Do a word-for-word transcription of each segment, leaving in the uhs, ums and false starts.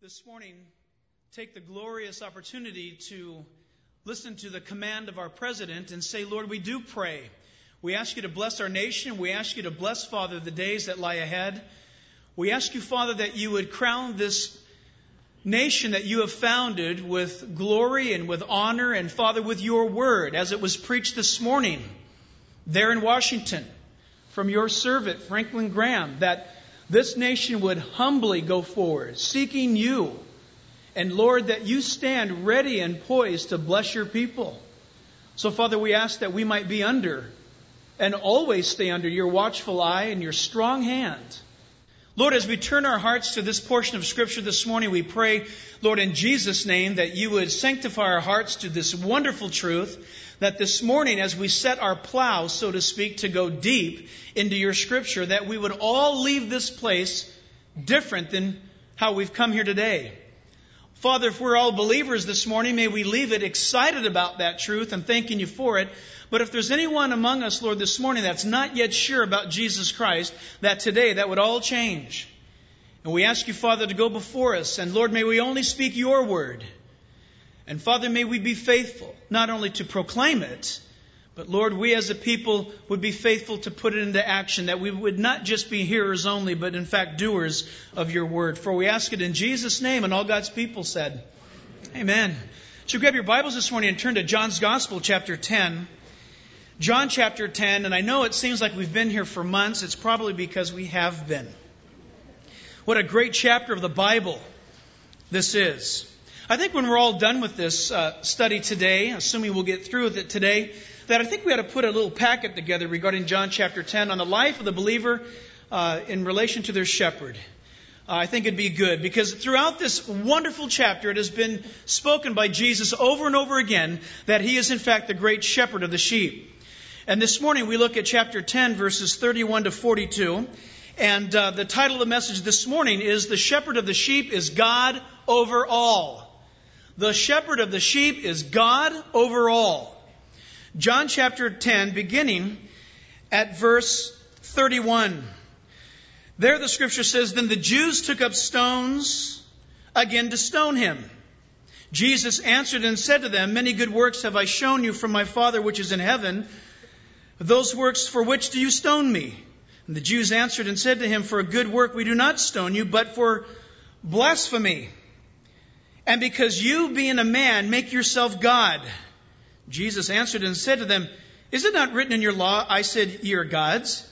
this morning take the glorious opportunity to listen to the command of our president and say, Lord, we do pray. We ask you to bless our nation. We ask you to bless, Father, the days that lie ahead. We ask you, Father, that you would crown this nation that you have founded with glory and with honor, and, Father, with your word, as it was preached this morning there in Washington from your servant, Franklin Graham, that this nation would humbly go forward, seeking you. And, Lord, that you stand ready and poised to bless your people. So, Father, we ask that we might be under and always stay under your watchful eye and your strong hand. Lord, as we turn our hearts to this portion of Scripture this morning, we pray, Lord, in Jesus' name, that you would sanctify our hearts to this wonderful truth, that this morning, as we set our plow, so to speak, to go deep into your Scripture, that we would all leave this place different than how we've come here today. Father, if we're all believers this morning, may we leave it excited about that truth and thanking you for it. But if there's anyone among us, Lord, this morning that's not yet sure about Jesus Christ, that today that would all change. And we ask you, Father, to go before us. And Lord, may we only speak your word. And Father, may we be faithful, not only to proclaim it, but Lord, we as a people would be faithful to put it into action, that we would not just be hearers only, but in fact doers of your word. For we ask it in Jesus' name, and all God's people said, Amen. So grab your Bibles this morning and turn to John's Gospel, chapter ten. John chapter ten, and I know it seems like we've been here for months. It's probably because we have been. What a great chapter of the Bible this is. I think when we're all done with this uh, study today, assuming we'll get through with it today, that I think we ought to put a little packet together regarding John chapter ten on the life of the believer uh, in relation to their shepherd. Uh, I think it'd be good, because throughout this wonderful chapter, it has been spoken by Jesus over and over again that he is in fact the great shepherd of the sheep. And this morning we look at chapter ten, verses thirty-one to forty-two. And uh, the title of the message this morning is The Shepherd of the Sheep is God Over All. The shepherd of the sheep is God over all. John chapter ten, beginning at verse thirty-one. There the scripture says, Then the Jews took up stones again to stone him. Jesus answered and said to them, Many good works have I shown you from my Father which is in heaven. Those works for which do you stone me? And the Jews answered and said to him, For a good work we do not stone you, but for blasphemy. And because you, being a man, make yourself God. Jesus answered and said to them, Is it not written in your law, I said, ye are gods?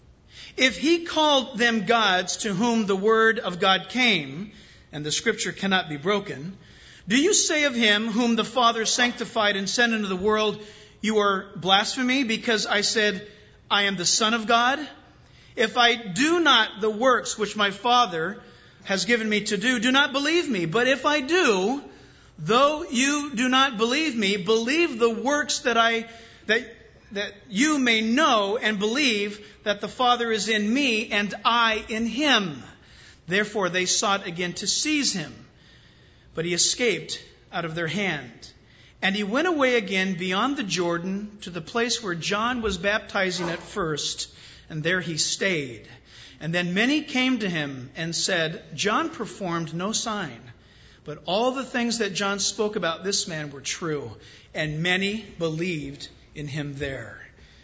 If he called them gods to whom the word of God came, and the scripture cannot be broken, do you say of him whom the Father sanctified and sent into the world, you are blasphemy, because I said, I am the Son of God? If I do not the works which my Father has given me to do, do not believe me. But if I do, though you do not believe me, believe the works that I that that you may know and believe that the Father is in me and I in him. Therefore they sought again to seize him, but he escaped out of their hand. And he went away again beyond the Jordan to the place where John was baptizing at first, and there he stayed. And then many came to him and said, John performed no sign, but all the things that John spoke about this man were true, and many believed in him there.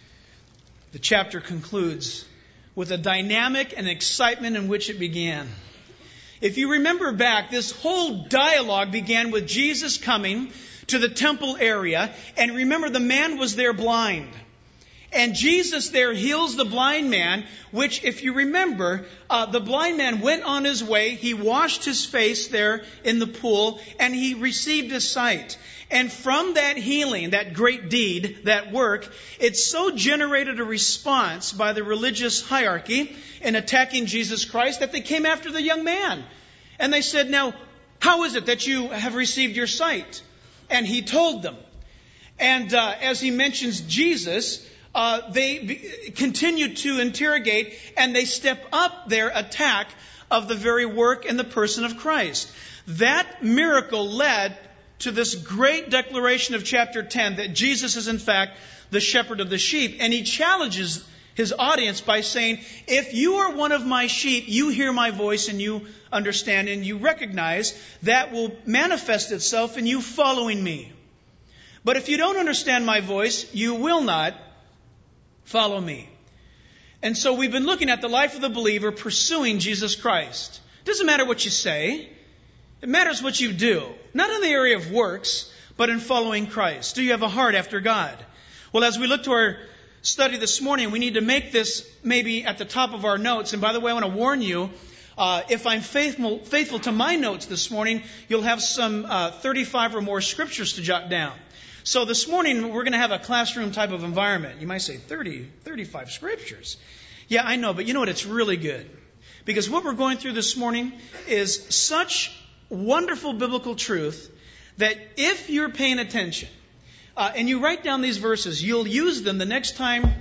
The chapter concludes with a dynamic and excitement in which it began. If you remember back, this whole dialogue began with Jesus coming to the temple area, and remember the man was there blind. And Jesus there heals the blind man, which, if you remember, uh, the blind man went on his way. He washed his face there in the pool, and he received his sight. And from that healing, that great deed, that work, it so generated a response by the religious hierarchy in attacking Jesus Christ that they came after the young man. And they said, now, how is it that you have received your sight? And he told them. And uh, as he mentions Jesus, Uh, they be, continue to interrogate, and they step up their attack of the very work and the person of Christ. That miracle led to this great declaration of chapter ten that Jesus is in fact the shepherd of the sheep. And he challenges his audience by saying, if you are one of my sheep, you hear my voice and you understand and you recognize, that will manifest itself in you following me. But if you don't understand my voice, you will not follow me. And so we've been looking at the life of the believer pursuing Jesus Christ. It doesn't matter what you say. It matters what you do. Not in the area of works, but in following Christ. Do you have a heart after God? Well, as we look to our study this morning, we need to make this maybe at the top of our notes. And by the way, I want to warn you, uh, if I'm faithful, faithful to my notes this morning, you'll have some uh, thirty-five or more scriptures to jot down. So this morning, we're going to have a classroom type of environment. You might say thirty, thirty-five scriptures. Yeah, I know, but you know what? It's really good. Because what we're going through this morning is such wonderful biblical truth that if you're paying attention, uh, and you write down these verses, you'll use them the next time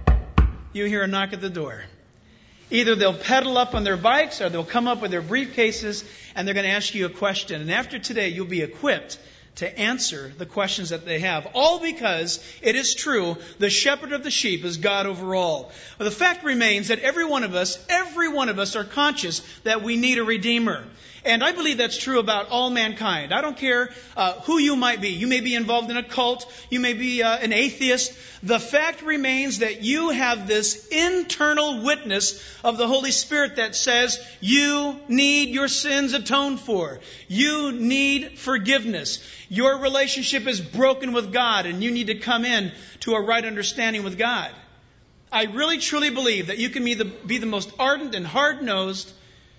you hear a knock at the door. Either they'll pedal up on their bikes or they'll come up with their briefcases and they're going to ask you a question. And after today, you'll be equipped to answer the questions that they have. All because it is true, the shepherd of the sheep is God over all. But the fact remains that every one of us, every one of us are conscious that we need a Redeemer. And I believe that's true about all mankind. I don't care uh, who you might be. You may be involved in a cult. You may be uh, an atheist. The fact remains that you have this internal witness of the Holy Spirit that says you need your sins atoned for. You need forgiveness. Your relationship is broken with God and you need to come in to a right understanding with God. I really truly believe that you can be the, be the most ardent and hard-nosed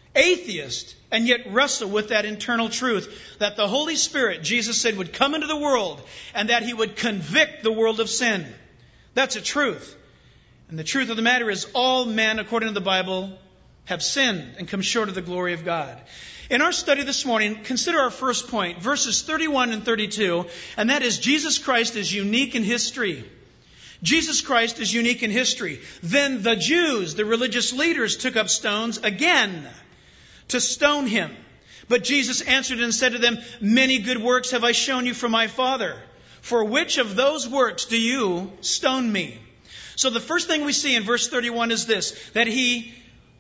atheist and yet wrestle with that internal truth that the Holy Spirit, Jesus said, would come into the world and that He would convict the world of sin. That's a truth. And the truth of the matter is all men, according to the Bible, have sinned and come short of the glory of God. In our study this morning, consider our first point, verses thirty-one and thirty-two, and that is Jesus Christ is unique in history. Jesus Christ is unique in history. Then the Jews, the religious leaders, took up stones again to stone Him. But Jesus answered and said to them, many good works have I shown you from my Father. For which of those works do you stone me? So the first thing we see in verse thirty-one is this, that He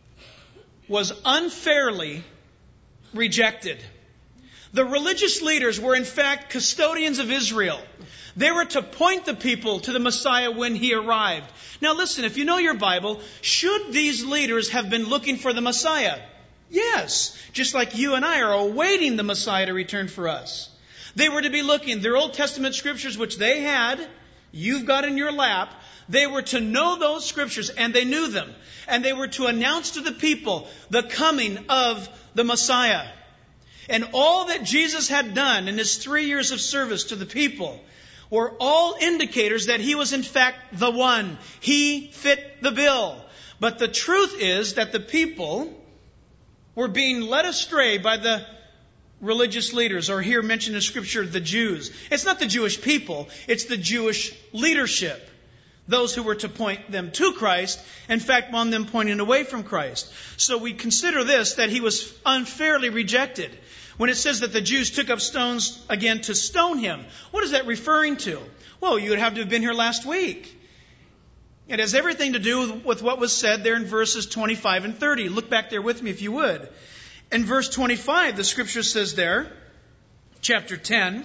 was unfairly rejected. The religious leaders were in fact custodians of Israel. They were to point the people to the Messiah when He arrived. Now listen, if you know your Bible, should these leaders have been looking for the Messiah? Yes, just like you and I are awaiting the Messiah to return for us. They were to be looking, their Old Testament scriptures, which they had, you've got in your lap, they were to know those scriptures, and they knew them. And they were to announce to the people the coming of the Messiah. And all that Jesus had done in His three years of service to the people were all indicators that He was in fact the one. He fit the bill. But the truth is that the people were being led astray by the religious leaders, or here mentioned in Scripture, the Jews. It's not the Jewish people, it's the Jewish leadership. Those who were to point them to Christ, in fact, on them pointing away from Christ. So we consider this, that He was unfairly rejected. When it says that the Jews took up stones again to stone Him, what is that referring to? Well, you would have to have been here last week. It has everything to do with what was said there in verses twenty-five and thirty. Look back there with me if you would. In verse twenty-five, the Scripture says there, chapter ten,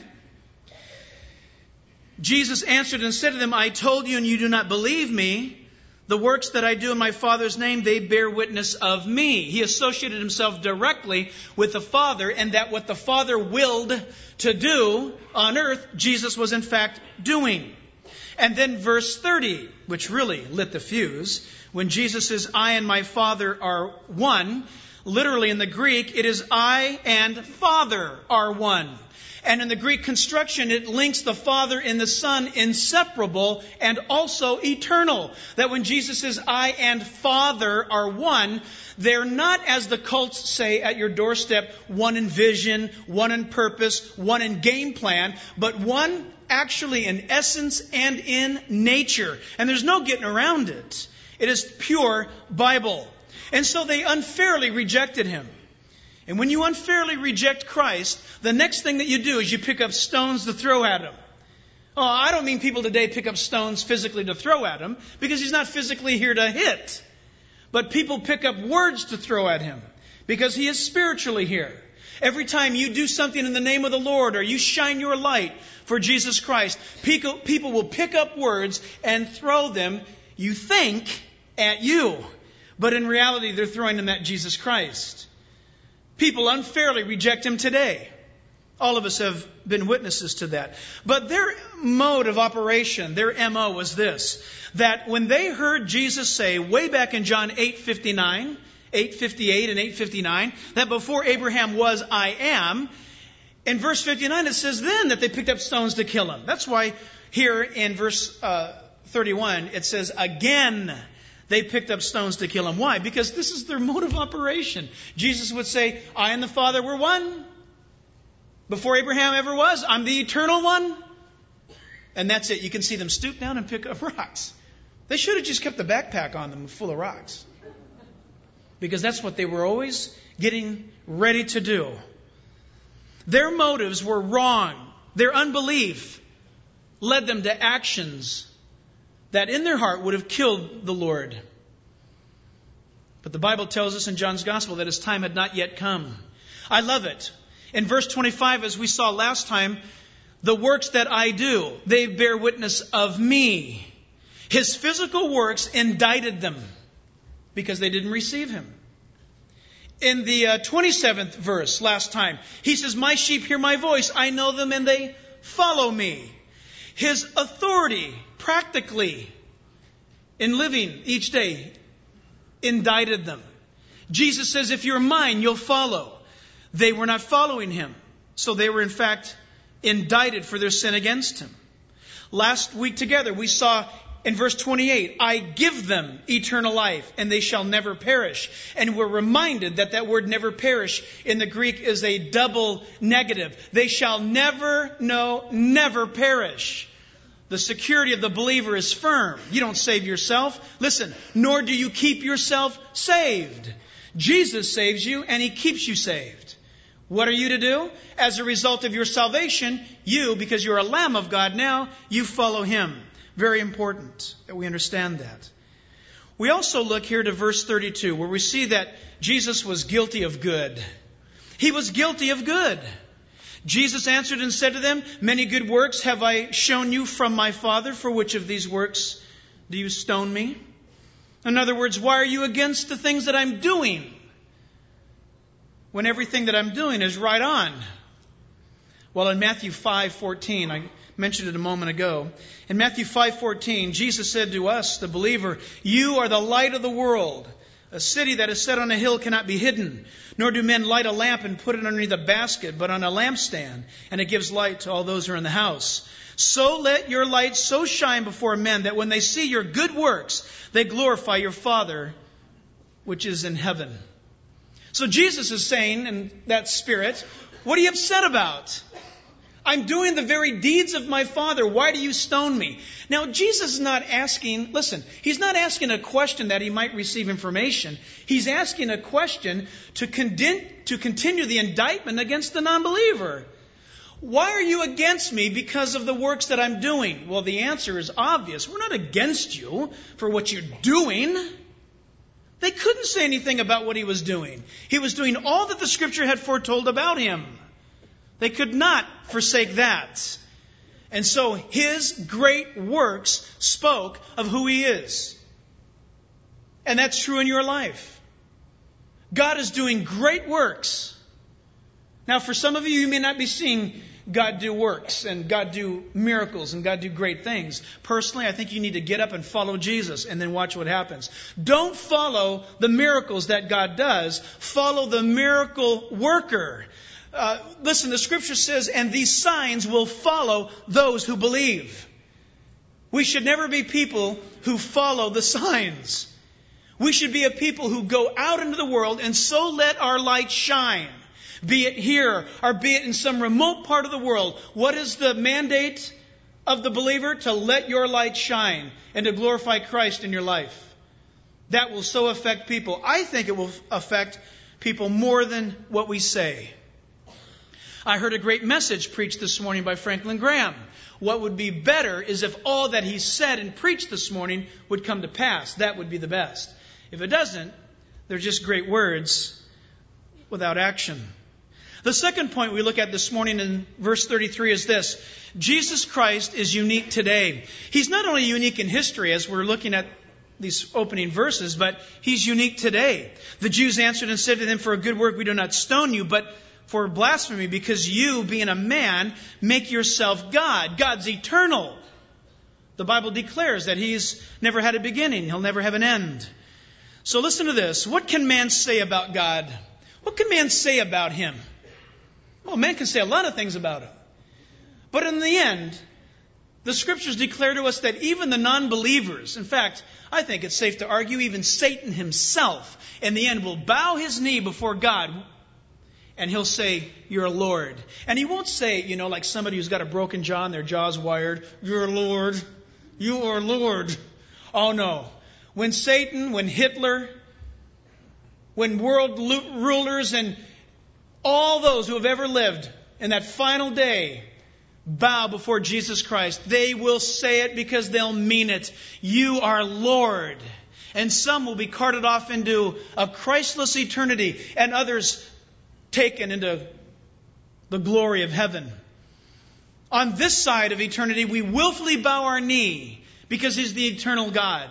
Jesus answered and said to them, I told you and you do not believe me. The works that I do in my Father's name, they bear witness of me. He associated Himself directly with the Father, and that what the Father willed to do on earth, Jesus was in fact doing. And then verse thirty, which really lit the fuse, when Jesus says, I and my Father are one, literally in the Greek, it is I and Father are one. And in the Greek construction, it links the Father and the Son inseparable and also eternal. That when Jesus says, I and Father are one, they're not, as the cults say at your doorstep, one in vision, one in purpose, one in game plan, but one actually in essence and in nature. And there's no getting around it. It is pure Bible. And so they unfairly rejected Him. And when you unfairly reject Christ, the next thing that you do is you pick up stones to throw at Him. Oh, I don't mean people today pick up stones physically to throw at him, because he's not physically here to hit. But people pick up words to throw at him, because he is spiritually here. Every time you do something in the name of the Lord, or you shine your light for Jesus Christ, people, people will pick up words and throw them, you think, at you. But in reality, they're throwing them at Jesus Christ. People unfairly reject him today. All of us have been witnesses to that. But their mode of operation, their M O was this, that when they heard Jesus say, way back in John eight fifty-nine, eight fifty-eight and eight fifty-nine, that before Abraham was, I am, in verse fifty-nine it says then that they picked up stones to kill him. That's why here in verse uh, thirty-one it says, again they picked up stones to kill him. Why? Because this is their mode of operation. Jesus would say, I and the Father were one. Before Abraham ever was, I'm the eternal one. And that's it. You can see them stoop down and pick up rocks. They should have just kept the backpack on them full of rocks. Because that's what they were always getting ready to do. Their motives were wrong. Their unbelief led them to actions that in their heart would have killed the Lord. But the Bible tells us in John's Gospel that his time had not yet come. I love it. In verse twenty-five, as we saw last time, the works that I do, they bear witness of me. His physical works indicted them because they didn't receive him. In the uh, twenty-seventh verse last time, he says, my sheep hear my voice. I know them and they follow me. His authority, practically, in living each day, indicted them. Jesus says, if you're mine, you'll follow. They were not following him. So they were in fact indicted for their sin against him. Last week together we saw in verse twenty-eight, I give them eternal life and they shall never perish. And we're reminded that that word never perish in the Greek is a double negative. They shall never, no, never perish. The security of the believer is firm. You don't save yourself. Listen, nor do you keep yourself saved. Jesus saves you and he keeps you saved. What are you to do? As a result of your salvation, you, because you're a lamb of God now, you follow him. Very important that we understand that. We also look here to verse thirty-two, where we see that Jesus was guilty of good. He was guilty of good. Jesus answered and said to them, many good works have I shown you from my Father. For which of these works do you stone me? In other words, why are you against the things that I'm doing, when everything that I'm doing is right on? Well, in Matthew five fourteen, I mentioned it a moment ago. In Matthew five fourteen, Jesus said to us, the believer, you are the light of the world. A city that is set on a hill cannot be hidden. Nor do men light a lamp and put it underneath a basket, but on a lampstand, and it gives light to all those who are in the house. So let your light so shine before men that when they see your good works, they glorify your Father which is in heaven. So Jesus is saying in that spirit, what are you upset about? I'm doing the very deeds of my Father. Why do you stone me? Now, Jesus is not asking, listen, he's not asking a question that he might receive information. He's asking a question to, condin- to continue the indictment against the non-believer. Why are you against me because of the works that I'm doing? Well, the answer is obvious. We're not against you for what you're doing. They couldn't say anything about what he was doing. He was doing all that the Scripture had foretold about him. They could not forsake that. And so his great works spoke of who he is. And that's true in your life. God is doing great works. Now, for some of you, you may not be seeing God do works and God do miracles and God do great things. Personally, I think you need to get up and follow Jesus and then watch what happens. Don't follow the miracles that God does. Follow the miracle worker. Uh, listen, the Scripture says, and these signs will follow those who believe. We should never be people who follow the signs. We should be a people who go out into the world and so let our light shine. Be it here or be it in some remote part of the world. What is the mandate of the believer? To let your light shine and to glorify Christ in your life. That will so affect people. I think it will affect people more than what we say. I heard a great message preached this morning by Franklin Graham. What would be better is if all that he said and preached this morning would come to pass. That would be the best. If it doesn't, they're just great words without action. The second point we look at this morning in verse thirty-three is this. Jesus Christ is unique today. He's not only unique in history as we're looking at these opening verses, but He's unique today. The Jews answered and said to Him, for a good work we do not stone you, but for blasphemy, because you, being a man, make yourself God. God's eternal. The Bible declares that He's never had a beginning. He'll never have an end. So listen to this. What can man say about God? What can man say about Him? Well, man can say a lot of things about Him. But in the end, the Scriptures declare to us that even the non-believers, in fact, I think it's safe to argue even Satan himself, in the end will bow his knee before God and he'll say, you're a Lord. And he won't say, you know, like somebody who's got a broken jaw and their jaw's wired, you're a Lord, you are Lord. Oh no. When Satan, when Hitler, when world rulers and all those who have ever lived in that final day bow before Jesus Christ, they will say it because they'll mean it. You are Lord. And some will be carted off into a Christless eternity, and others taken into the glory of heaven. On this side of eternity, we willfully bow our knee because He's the eternal God.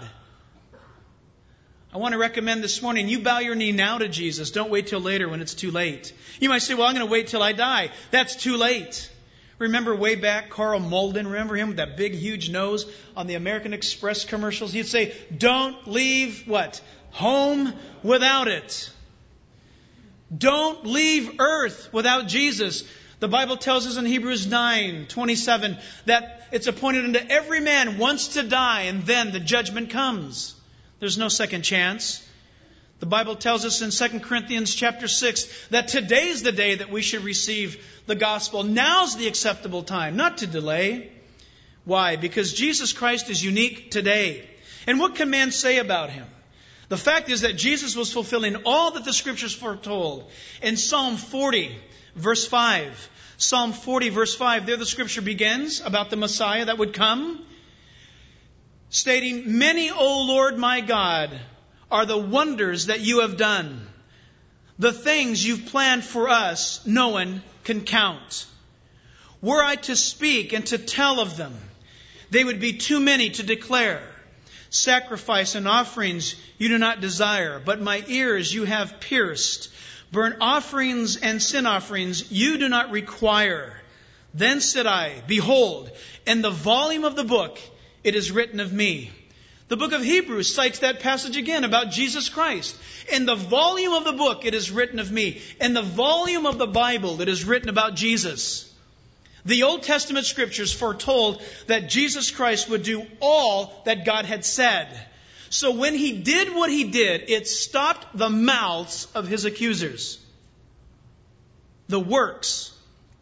I want to recommend this morning, you bow your knee now to Jesus. Don't wait till later when it's too late. You might say, well, I'm going to wait till I die. That's too late. Remember way back, Carl Malden, remember him with that big, huge nose on the American Express commercials? He'd say, don't leave, what? Home without it. Don't leave earth without Jesus. The Bible tells us in Hebrews nine twenty-seven that it's appointed unto every man once to die, and then the judgment comes. There's no second chance. The Bible tells us in Second Corinthians chapter six that today's the day that we should receive the gospel. Now's the acceptable time, not to delay. Why? Because Jesus Christ is unique today. And what can man say about Him? The fact is that Jesus was fulfilling all that the Scriptures foretold. In Psalm forty, verse five. Psalm forty, verse five, there the Scripture begins about the Messiah that would come, stating, many, O Lord my God, are the wonders that you have done. The things you've planned for us, no one can count. Were I to speak and to tell of them, they would be too many to declare. Sacrifice and offerings you do not desire, but my ears you have pierced. Burnt offerings and sin offerings you do not require. Then said I, behold, in the volume of the book it is written of me. The book of Hebrews cites that passage again about Jesus Christ. In the volume of the book it is written of me. In the volume of the Bible it is written about Jesus. The Old Testament Scriptures foretold that Jesus Christ would do all that God had said. So when He did what He did, it stopped the mouths of His accusers. The works.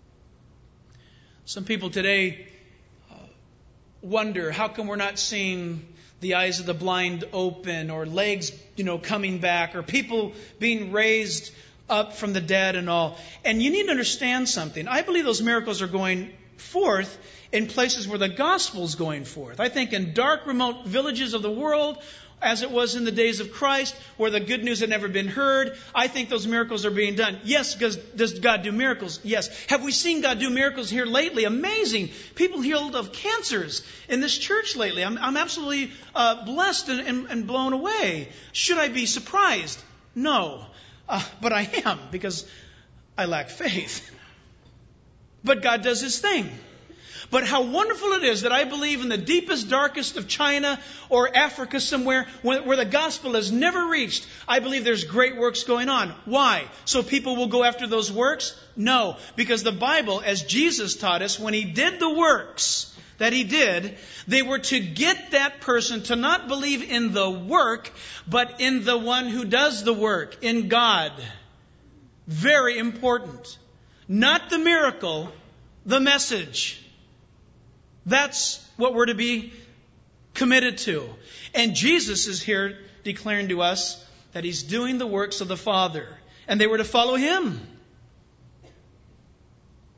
Some people today wonder, how come we're not seeing the eyes of the blind open, or legs, you know, coming back, or people being raised up from the dead and all. And you need to understand something. I believe those miracles are going forth in places where the gospel's going forth. I think in dark, remote villages of the world, as it was in the days of Christ, where the good news had never been heard, I think those miracles are being done. Yes, because does God do miracles? Yes. Have we seen God do miracles here lately? Amazing. People healed of cancers in this church lately. I'm, I'm absolutely uh, blessed and, and, and blown away. Should I be surprised? No. Uh, but I am, because I lack faith. But God does His thing. But how wonderful it is that I believe in the deepest, darkest of China or Africa somewhere where, where the gospel has never reached, I believe there's great works going on. Why? So people will go after those works? No. Because the Bible, as Jesus taught us, when He did the works that He did, they were to get that person to not believe in the work, but in the one who does the work, in God. Very important. Not the miracle, the message. That's what we're to be committed to. And Jesus is here declaring to us that He's doing the works of the Father. And they were to follow Him.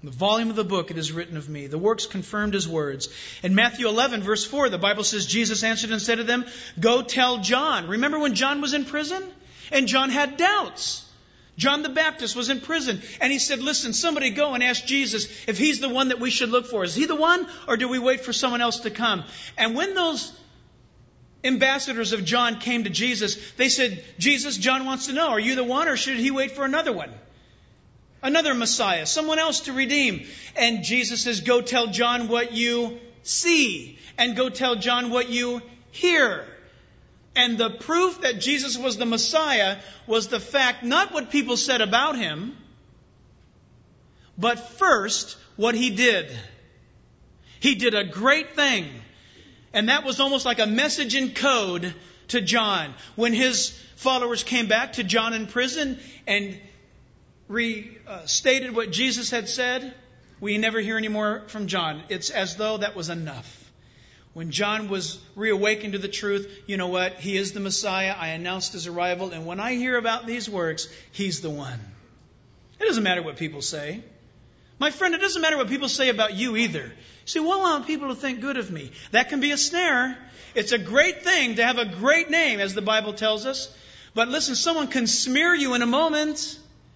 In the volume of the book it is written of me. The works confirmed his words. In Matthew eleven, verse four, the Bible says, Jesus answered and said to them, go tell John. Remember when John was in prison? And John had doubts. John the Baptist was in prison. And he said, listen, somebody go and ask Jesus if he's the one that we should look for. Is he the one, or do we wait for someone else to come? And when those ambassadors of John came to Jesus, they said, Jesus, John wants to know, are you the one, or should he wait for another one? Another Messiah, someone else to redeem. And Jesus says, go tell John what you see, and go tell John what you hear. And the proof that Jesus was the Messiah was the fact, not what people said about him, but first what he did. He did a great thing. And that was almost like a message in code to John. When his followers came back to John in prison and restated what Jesus had said, we never hear any more from John. It's as though that was enough. When John was reawakened to the truth, you know what? He is the Messiah. I announced his arrival. And when I hear about these works, he's the one. It doesn't matter what people say. My friend, it doesn't matter what people say about you either. See, well, I want people to think good of me. That can be a snare. It's a great thing to have a great name, as the Bible tells us. But listen, someone can smear you in a moment.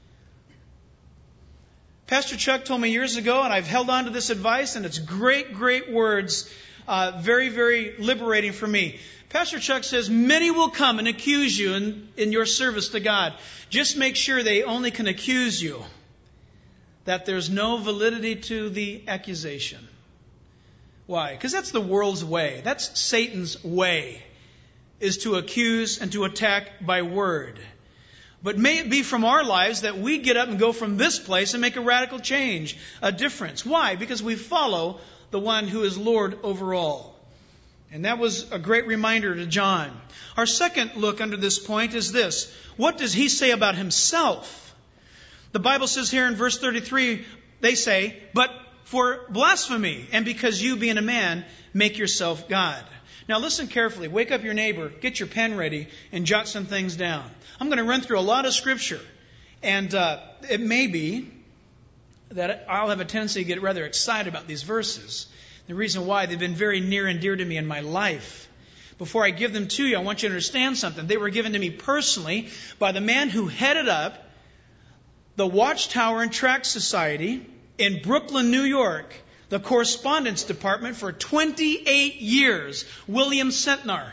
Pastor Chuck told me years ago, and I've held on to this advice, and it's great, great words. Uh, very, very liberating for me. Pastor Chuck says, many will come and accuse you in, in your service to God. Just make sure they only can accuse you, that there's no validity to the accusation. Why? Because that's the world's way. That's Satan's way, is to accuse and to attack by word. But may it be from our lives that we get up and go from this place and make a radical change, a difference. Why? Because we follow the one who is Lord over all. And that was a great reminder to John. Our second look under this point is this. What does he say about himself? The Bible says here in verse thirty-three, they say, but for blasphemy, and because you, being a man, make yourself God. Now listen carefully. Wake up your neighbor, get your pen ready, and jot some things down. I'm going to run through a lot of Scripture. And uh, it may be that I'll have a tendency to get rather excited about these verses. The reason why, they've been very near and dear to me in my life. Before I give them to you, I want you to understand something. They were given to me personally by the man who headed up the Watchtower and Tract Society in Brooklyn, New York, the correspondence department for twenty-eight years, William Sentnar.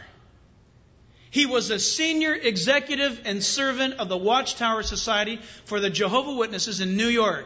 He was a senior executive and servant of the Watchtower Society for the Jehovah's Witnesses in New York.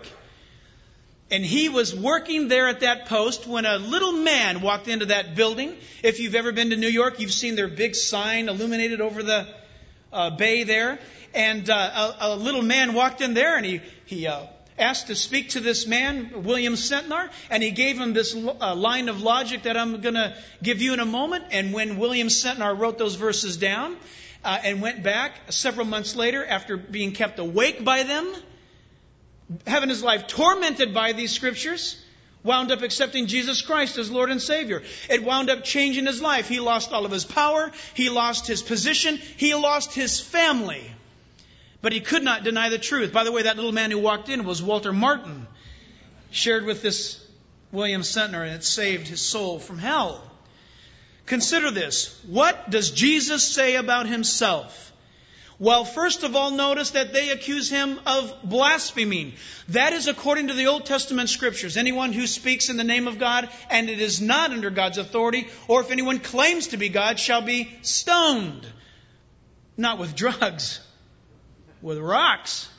And he was working there at that post when a little man walked into that building. If you've ever been to New York, you've seen their big sign illuminated over the uh, bay there. And uh, a, a little man walked in there, and he, he uh, asked to speak to this man, William Sentnar. And he gave him this uh, line of logic that I'm going to give you in a moment. And when William Sentnar wrote those verses down uh, and went back several months later after being kept awake by them, having his life tormented by these scriptures, wound up accepting Jesus Christ as Lord and Savior. It wound up changing his life. He lost all of his power. He lost his position. He lost his family. But he could not deny the truth. By the way, that little man who walked in was Walter Martin. Shared with this William Sentnar, and it saved his soul from hell. Consider this. What does Jesus say about himself? Well, first of all, notice that they accuse him of blaspheming. That is according to the Old Testament Scriptures. Anyone who speaks in the name of God and it is not under God's authority, or if anyone claims to be God, shall be stoned. Not with drugs, with rocks,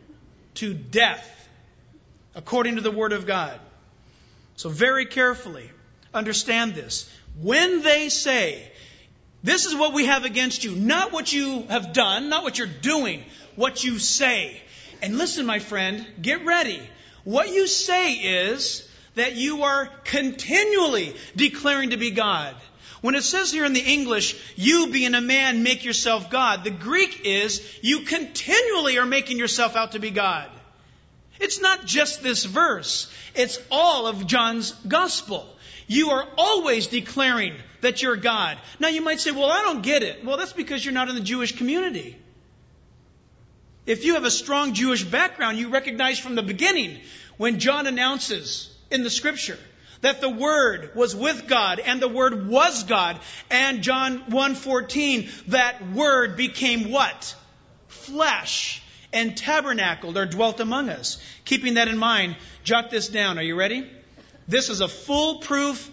to death, according to the Word of God. So very carefully understand this. When they say, this is what we have against you. Not what you have done, not what you're doing, what you say. And listen, my friend, get ready. What you say is that you are continually declaring to be God. When it says here in the English, you being a man, make yourself God, the Greek is you continually are making yourself out to be God. It's not just this verse. It's all of John's gospel. You are always declaring that you're God. Now you might say, well, I don't get it. Well, that's because you're not in the Jewish community. If you have a strong Jewish background, you recognize from the beginning when John announces in the Scripture that the Word was with God and the Word was God. And John one fourteen, that Word became what? Flesh and tabernacled or dwelt among us. Keeping that in mind, jot this down. Are you ready? This is a foolproof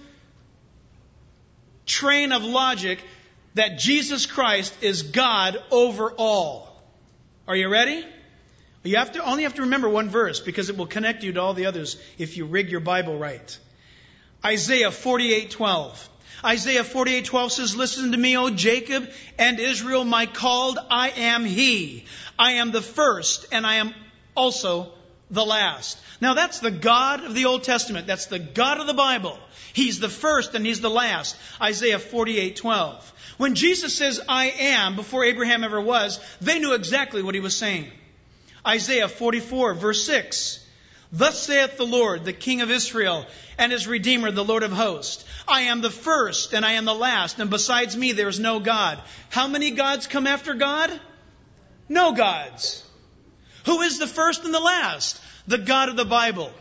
train of logic that Jesus Christ is God over all. Are you ready? You have to only have to remember one verse because it will connect you to all the others if you rig your Bible right. Isaiah forty-eight twelve. Isaiah forty-eight twelve says, "Listen to me, O Jacob and Israel, my called, I am He. I am the first, and I am also the last." Now that's the God of the Old Testament. That's the God of the Bible. He's the first and He's the last. Isaiah forty-eight twelve. When Jesus says, "I am," before Abraham ever was, they knew exactly what He was saying. Isaiah forty-four, verse six. "Thus saith the Lord, the King of Israel, and His Redeemer, the Lord of hosts. I am the first, and I am the last, and besides me there is no God." How many gods come after God? No gods. Who is the first and the last? The God of the Bible.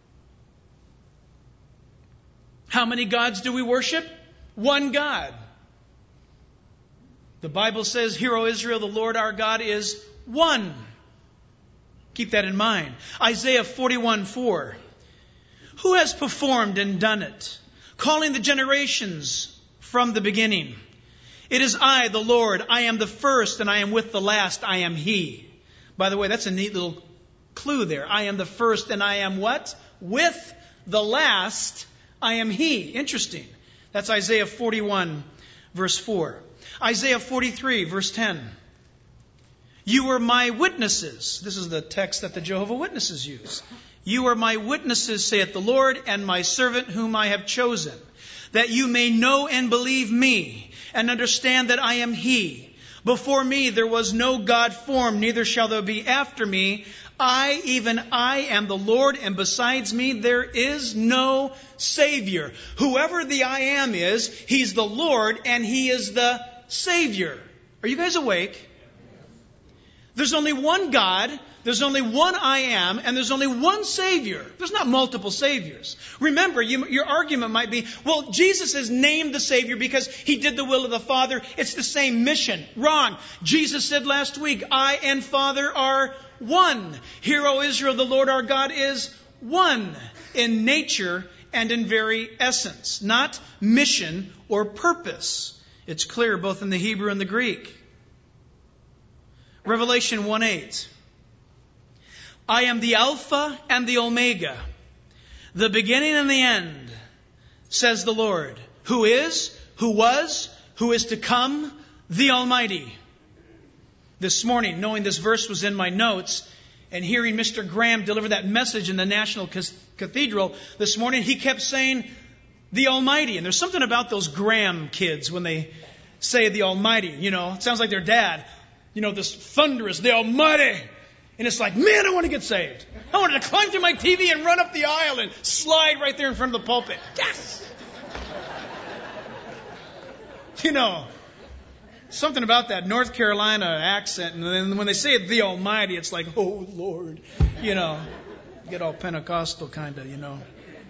How many gods do we worship? One God. The Bible says, "Hear, O Israel, the Lord our God is one." Keep that in mind. Isaiah forty-one four. "Who has performed and done it, calling the generations from the beginning? It is I, the Lord. I am the first, and I am with the last. I am He." By the way, that's a neat little clue there. I am the first, and I am what? With the last, I am He. Interesting. That's Isaiah forty-one, verse four. Isaiah forty-three, verse ten. "You are my witnesses." This is the text that the Jehovah's Witnesses use. "You are my witnesses, saith the Lord, and my servant whom I have chosen, that you may know and believe me, and understand that I am He. Before me there was no God formed, neither shall there be after me. I, even I, am the Lord, and besides me there is no Savior." Whoever the I am is, He's the Lord, and He is the Savior. Are you guys awake? There's only one God, there's only one I am, and there's only one Savior. There's not multiple Saviors. Remember, you, your argument might be, well, Jesus is named the Savior because He did the will of the Father. It's the same mission. Wrong. Jesus said last week, "I and Father are one." "Hear, O Israel, the Lord our God is one in nature and in very essence," not mission or purpose. It's clear both in the Hebrew and the Greek. Revelation one eight. "I am the Alpha and the Omega, the beginning and the end, says the Lord, who is, who was, who is to come, the Almighty." This morning, knowing this verse was in my notes, and hearing Mister Graham deliver that message in the National Cathedral this morning, he kept saying, "the Almighty." And there's something about those Graham kids when they say the Almighty. You know, it sounds like their dad. You know, this thunderous, "the Almighty." And it's like, man, I want to get saved. I wanted to climb through my T V and run up the aisle and slide right there in front of the pulpit. Yes! You know, something about that North Carolina accent. And then when they say "the Almighty," it's like, "Oh, Lord." You know, get all Pentecostal kind of, you know.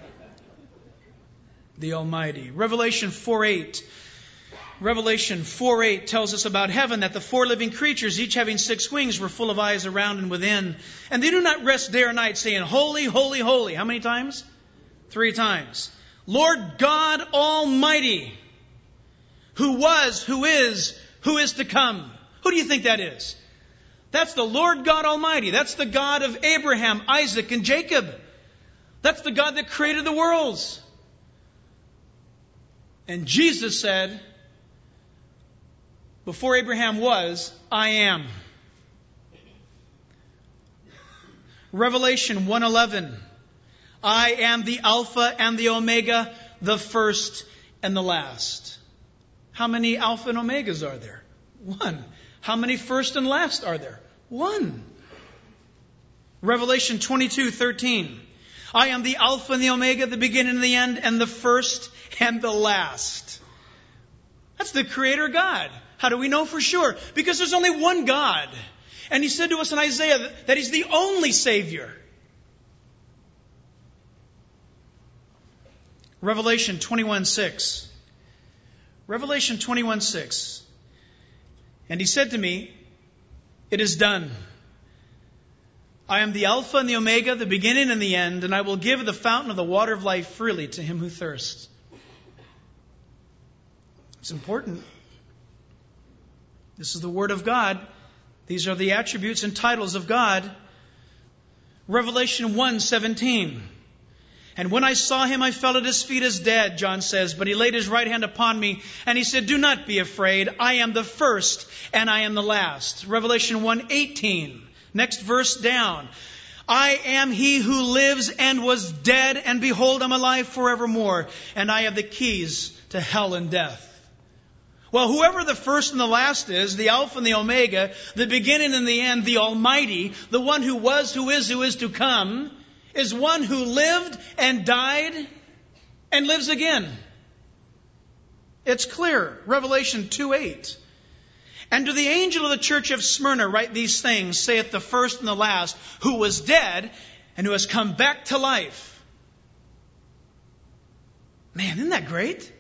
The Almighty. Revelation four eight. Revelation four eight tells us about heaven, that the four living creatures, each having six wings, were full of eyes around and within. And they do not rest day or night, saying, "Holy, holy, holy." How many times? Three times. "Lord God Almighty, who was, who is, who is to come." Who do you think that is? That's the Lord God Almighty. That's the God of Abraham, Isaac, and Jacob. That's the God that created the worlds. And Jesus said, before Abraham was, "I am." Revelation one eleven. "I am the Alpha and the Omega, the first and the last." How many Alpha and Omegas are there? One. How many first and last are there? One. Revelation twenty-two thirteen. "I am the Alpha and the Omega, the beginning and the end, and the first and the last." That's the Creator God. How do we know for sure? Because there's only one God. And he said to us in Isaiah that he's the only Savior. Revelation twenty-one six. Revelation twenty-one six. And he said to me, it is done. I am the Alpha and the Omega, the beginning and the end, and I will give the fountain of the water of life freely to him who thirsts. It's important. This is the Word of God. These are the attributes and titles of God. Revelation one seventeen. And when I saw him, I fell at his feet as dead, John says, but he laid his right hand upon me, and he said, do not be afraid. I am the first, and I am the last. Revelation one eighteen. Next verse down. I am he who lives and was dead, and behold, I'm alive forevermore, and I have the keys to hell and death. Well, whoever the first and the last is, the Alpha and the Omega, the beginning and the end, the Almighty, the one who was, who is, who is to come, is one who lived and died and lives again. It's clear. Revelation two eight. And to the angel of the church of Smyrna write these things, saith the first and the last, who was dead and who has come back to life. Man, isn't that great?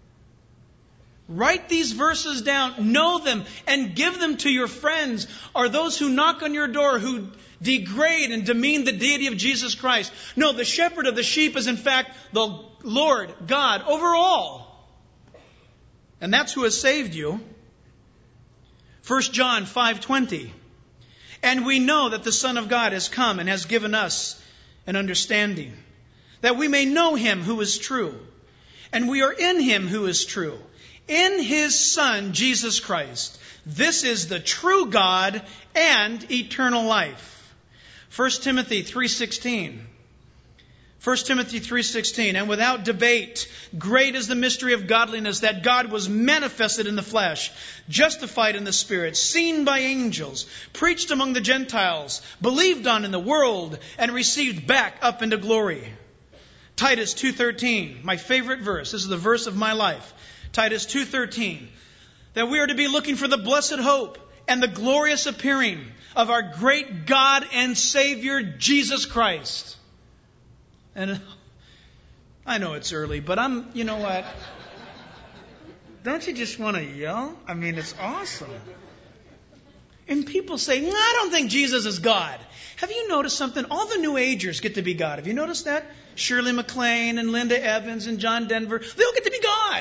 Write these verses down, know them, and give them to your friends or those who knock on your door who degrade and demean the deity of Jesus Christ. No, the shepherd of the sheep is in fact the Lord God over all. And that's who has saved you. First John five twenty. And we know that the Son of God has come and has given us an understanding, that we may know him who is true. And we are in him who is true, in his Son, Jesus Christ. This is the true God and eternal life. First Timothy three sixteen. First Timothy three sixteen. And without debate, great is the mystery of godliness, that God was manifested in the flesh, justified in the Spirit, seen by angels, preached among the Gentiles, believed on in the world, and received back up into glory. Titus two thirteen, my favorite verse. This is the verse of my life. Titus two thirteen. That we are to be looking for the blessed hope and the glorious appearing of our great God and Savior, Jesus Christ. And I know it's early, but I'm, you know what? Don't you just want to yell? I mean, it's awesome. And people say, no, I don't think Jesus is God. Have you noticed something? All the New Agers get to be God. Have you noticed that? Shirley MacLaine and Linda Evans and John Denver, they all get to be God.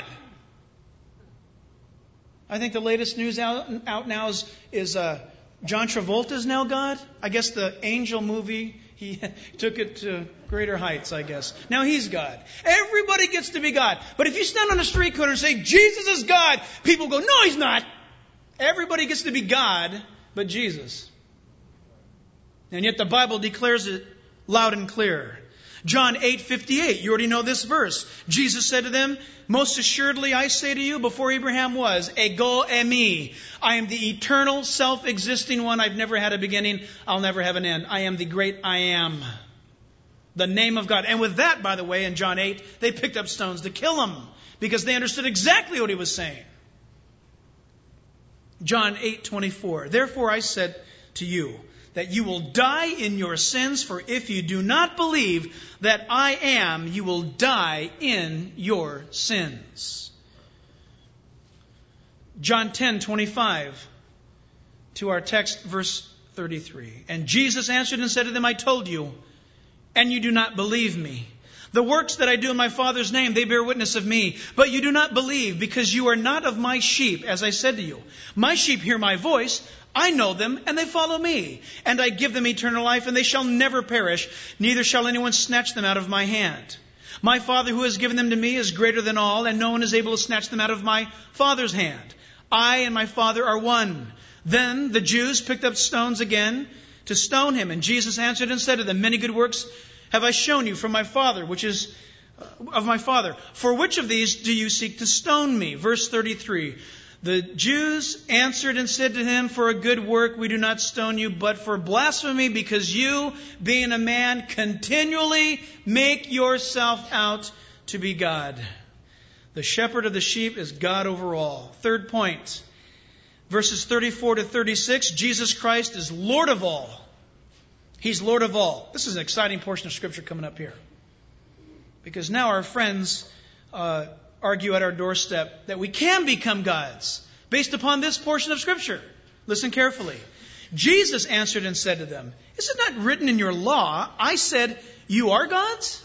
I think the latest news out, out now is, is uh, John Travolta is now God. I guess the Angel movie, he took it to greater heights, I guess. Now he's God. Everybody gets to be God. But if you stand on a street corner and say, Jesus is God, people go, no, he's not. Everybody gets to be God, but Jesus. And yet the Bible declares it loud and clear. John eight fifty-eight, you already know this verse. Jesus said to them, most assuredly I say to you, before Abraham was, ego eimi. I am the eternal, self-existing one. I've never had a beginning. I'll never have an end. I am the great I am. The name of God. And with that, by the way, in John eight, they picked up stones to kill him because they understood exactly what he was saying. John eight twenty-four, therefore I said to you, that you will die in your sins, for if you do not believe that I am, you will die in your sins. John ten twenty-five, to our text, verse thirty-three. And Jesus answered and said to them, I told you, and you do not believe me. The works that I do in my Father's name, they bear witness of me. But you do not believe, because you are not of my sheep, as I said to you. My sheep hear my voice. I know them, and they follow me. And I give them eternal life, and they shall never perish, neither shall anyone snatch them out of my hand. My Father who has given them to me is greater than all, and no one is able to snatch them out of my Father's hand. I and my Father are one. Then the Jews picked up stones again to stone him. And Jesus answered and said to them, many good works have I shown you from my Father, which is of my Father. For which of these do you seek to stone me? Verse thirty-three. The Jews answered and said to him, for a good work we do not stone you, but for blasphemy, because you, being a man, continually make yourself out to be God. The shepherd of the sheep is God over all. Third point, verses thirty-four to thirty-six, Jesus Christ is Lord of all. He's Lord of all. This is an exciting portion of Scripture coming up here. Because now our friends uh, argue at our doorstep that we can become gods based upon this portion of Scripture. Listen carefully. Jesus answered and said to them, "Is it not written in your law, I said, you are gods?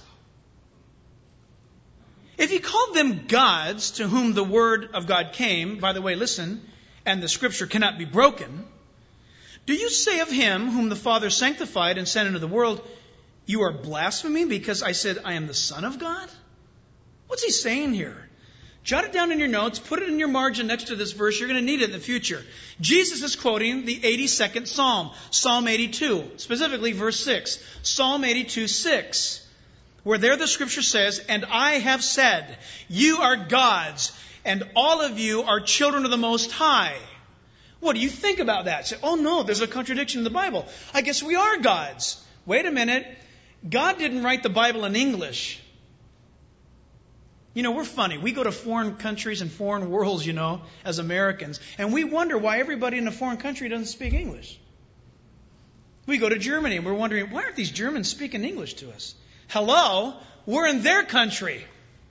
If you called them gods to whom the word of God came," by the way, listen, "and the Scripture cannot be broken, do you say of him whom the Father sanctified and sent into the world, you are blaspheming because I said I am the Son of God?" What's he saying here? Jot it down in your notes. Put it in your margin next to this verse. You're going to need it in the future. Jesus is quoting the eighty-second Psalm, Psalm eighty-two, specifically verse six. Psalm eighty-two, six, where there the Scripture says, "And I have said, you are gods, and all of you are children of the Most High." What do you think about that? Say, oh no, there's a contradiction in the Bible. I guess we are gods. Wait a minute. God didn't write the Bible in English. You know, we're funny. We go to foreign countries and foreign worlds, you know, as Americans, and we wonder why everybody in a foreign country doesn't speak English. We go to Germany and we're wondering, why aren't these Germans speaking English to us? Hello? We're in their country.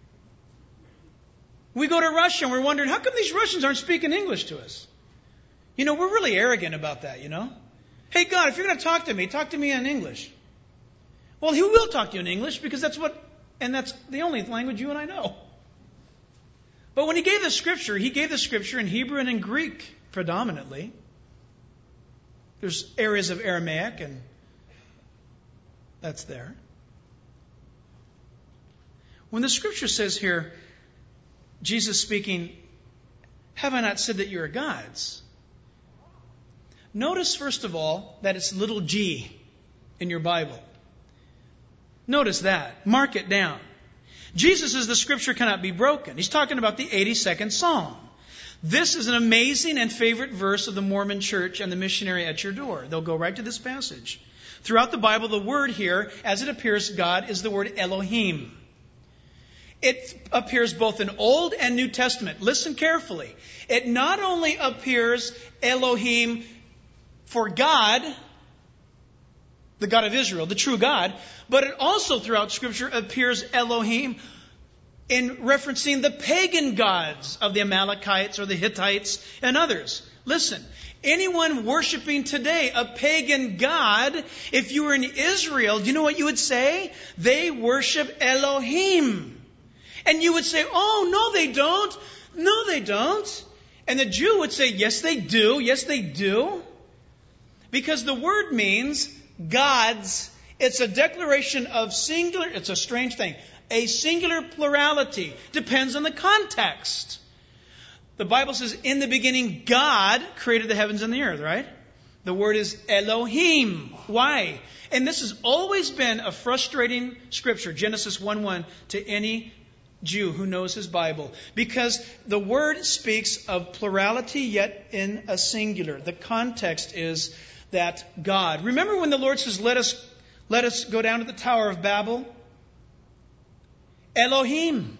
We go to Russia and we're wondering, how come these Russians aren't speaking English to us? You know, we're really arrogant about that, you know. Hey, God, if you're going to talk to me, talk to me in English. Well, He will talk to you in English because that's what, and that's the only language you and I know. But when He gave the Scripture, He gave the Scripture in Hebrew and in Greek predominantly. There's areas of Aramaic, and that's there. When the Scripture says here, Jesus speaking, "Have I not said that you are gods?" Notice, first of all, that it's little g in your Bible. Notice that. Mark it down. Jesus says the Scripture cannot be broken. He's talking about the eighty-second Psalm. This is an amazing and favorite verse of the Mormon Church and the missionary at your door. They'll go right to this passage. Throughout the Bible, the word here, as it appears, God, is the word Elohim. It appears both in Old and New Testament. Listen carefully. It not only appears Elohim for God, the God of Israel, the true God, but it also throughout Scripture appears Elohim in referencing the pagan gods of the Amalekites or the Hittites and others. Listen, anyone worshiping today a pagan god, if you were in Israel, do you know what you would say? They worship Elohim. And you would say, oh, no, they don't. No, they don't. And the Jew would say, yes, they do. Yes, they do. Because the word means gods. It's a declaration of singular. It's a strange thing. A singular plurality. Depends on the context. The Bible says, in the beginning, God created the heavens and the earth, right? The word is Elohim. Why? And this has always been a frustrating scripture, Genesis one one, to any Jew who knows his Bible. Because the word speaks of plurality, yet in a singular. The context is that God. Remember when the Lord says, let us, let us go down to the Tower of Babel? Elohim.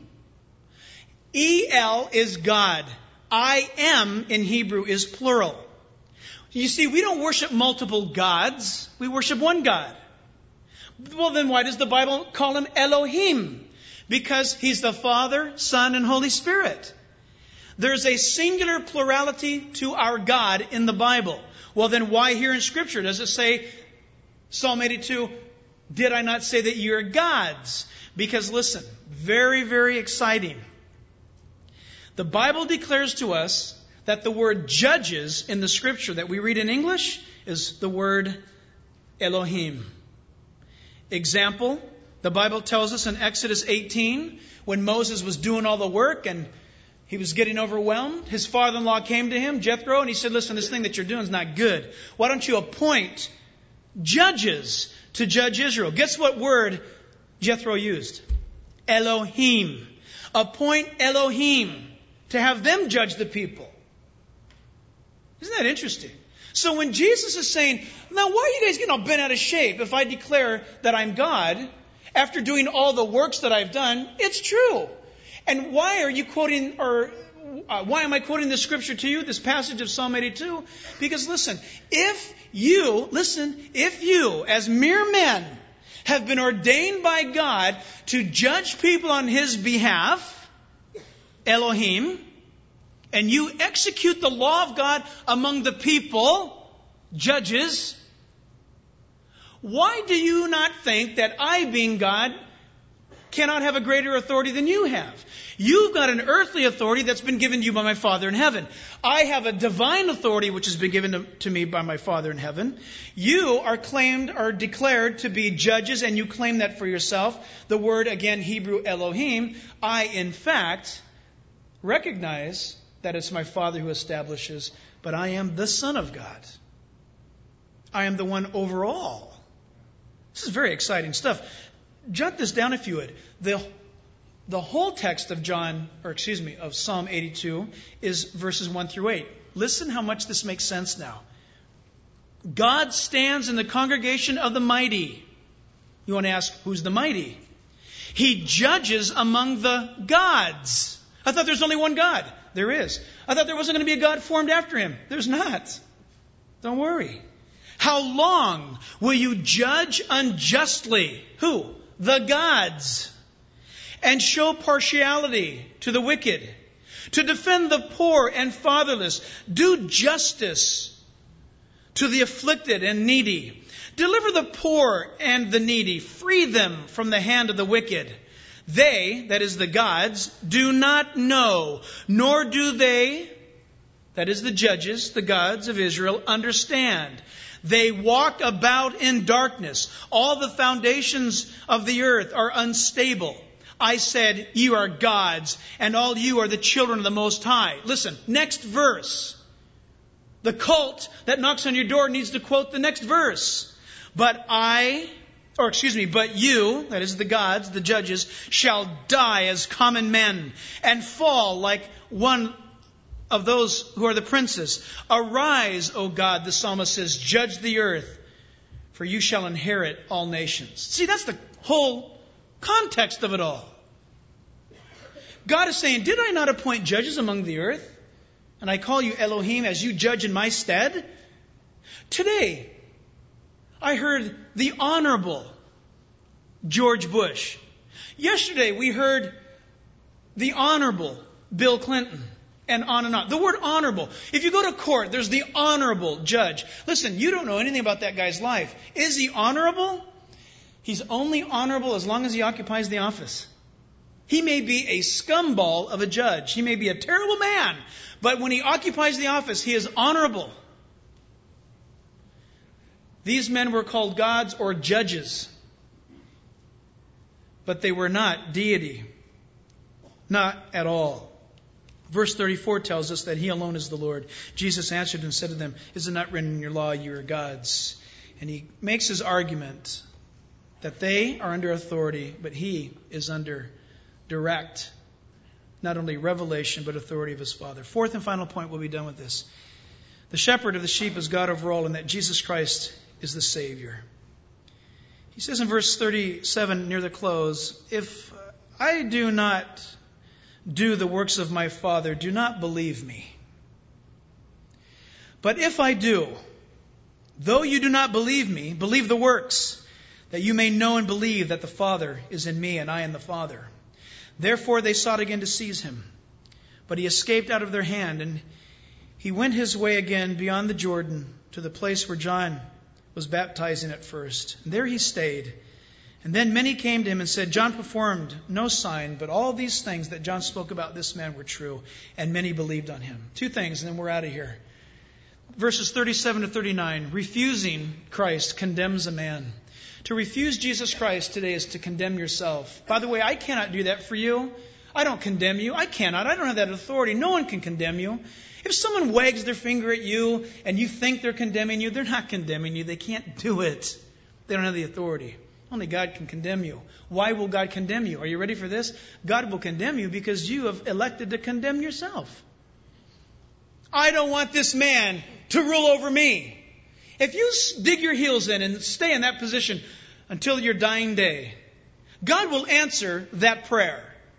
El is God. I am in Hebrew is plural. You see, we don't worship multiple gods. We worship one God. Well, then why does the Bible call him Elohim? Because He's the Father, Son, and Holy Spirit. There's a singular plurality to our God in the Bible. Well, then why here in Scripture does it say, Psalm eighty-two, did I not say that you're gods? Because listen, very, very exciting. The Bible declares to us that the word judges in the Scripture that we read in English is the word Elohim. Example, the Bible tells us in Exodus eighteen, when Moses was doing all the work and he was getting overwhelmed, his father-in-law came to him, Jethro, and he said, listen, this thing that you're doing is not good. Why don't you appoint judges to judge Israel? Guess what word Jethro used? Elohim. Appoint Elohim to have them judge the people. Isn't that interesting? So when Jesus is saying, now why are you guys getting all bent out of shape if I declare that I'm God after doing all the works that I've done? It's true. And why are you quoting, or uh, why am I quoting this scripture to you, this passage of Psalm eighty-two? Because listen, if you, listen, if you, as mere men, have been ordained by God to judge people on His behalf, Elohim, and you execute the law of God among the people, judges, why do you not think that I, being God, cannot have a greater authority than you have? You've got an earthly authority that's been given to you by my Father in heaven. I have a divine authority which has been given to, to me by my Father in heaven. You are claimed or declared to be judges, and you claim that for yourself. The word, again, Hebrew Elohim. I, in fact, recognize that it's my Father who establishes, but I am the Son of God. I am the one over all. This is very exciting stuff. Jot this down if you would. The, the whole text of John, or excuse me, of Psalm eighty-two is verses one through eight. Listen how much this makes sense now. God stands in the congregation of the mighty. You want to ask, who's the mighty? He judges among the gods. I thought there's only one God. There is. I thought there wasn't going to be a God formed after Him. There's not. Don't worry. How long will you judge unjustly? Who? The gods. And show partiality to the wicked. To defend the poor and fatherless. Do justice to the afflicted and needy. Deliver the poor and the needy. Free them from the hand of the wicked. They, that is the gods, do not know, nor do they, that is the judges, the gods of Israel, understand. They walk about in darkness. All the foundations of the earth are unstable. I said, you are gods, and all you are the children of the Most High. Listen, next verse. The cult that knocks on your door needs to quote the next verse. But I, or excuse me, but you, that is the gods, the judges, shall die as common men and fall like one of those who are the princes. Arise, O God, the psalmist says, judge the earth, for you shall inherit all nations. See, that's the whole context of it all. God is saying, did I not appoint judges among the earth? And I call you Elohim as you judge in my stead? Today, I heard the Honorable George Bush. Yesterday, we heard the Honorable Bill Clinton. And on and on. The word honorable. If you go to court, there's the honorable judge. Listen, you don't know anything about that guy's life. Is he honorable? He's only honorable as long as he occupies the office. He may be a scumball of a judge. He may be a terrible man. But when he occupies the office, he is honorable. These men were called gods or judges. But they were not deity. Not at all. Verse thirty-four tells us that He alone is the Lord. Jesus answered and said to them, is it not written in your law, you are gods? And He makes His argument that they are under authority, but He is under direct, not only revelation, but authority of His Father. Fourth and final point, we'll be done with this. The shepherd of the sheep is God over all, and that Jesus Christ is the Savior. He says in verse thirty-seven, near the close, if I do not do the works of my Father, do not believe me. But if I do, though you do not believe me, believe the works, that you may know and believe that the Father is in me and I in the Father. Therefore they sought again to seize Him. But He escaped out of their hand, and He went His way again beyond the Jordan to the place where John was baptizing at first. And there He stayed. And then many came to Him and said, John performed no sign, but all these things that John spoke about this man were true. And many believed on Him. Two things, and then we're out of here. Verses thirty-seven to thirty-nine. Refusing Christ condemns a man. To refuse Jesus Christ today is to condemn yourself. By the way, I cannot do that for you. I don't condemn you. I cannot. I don't have that authority. No one can condemn you. If someone wags their finger at you and you think they're condemning you, they're not condemning you. They can't do it. They don't have the authority. Only God can condemn you. Why will God condemn you? Are you ready for this? God will condemn you because you have elected to condemn yourself. I don't want this man to rule over me. If you dig your heels in and stay in that position until your dying day, God will answer that prayer.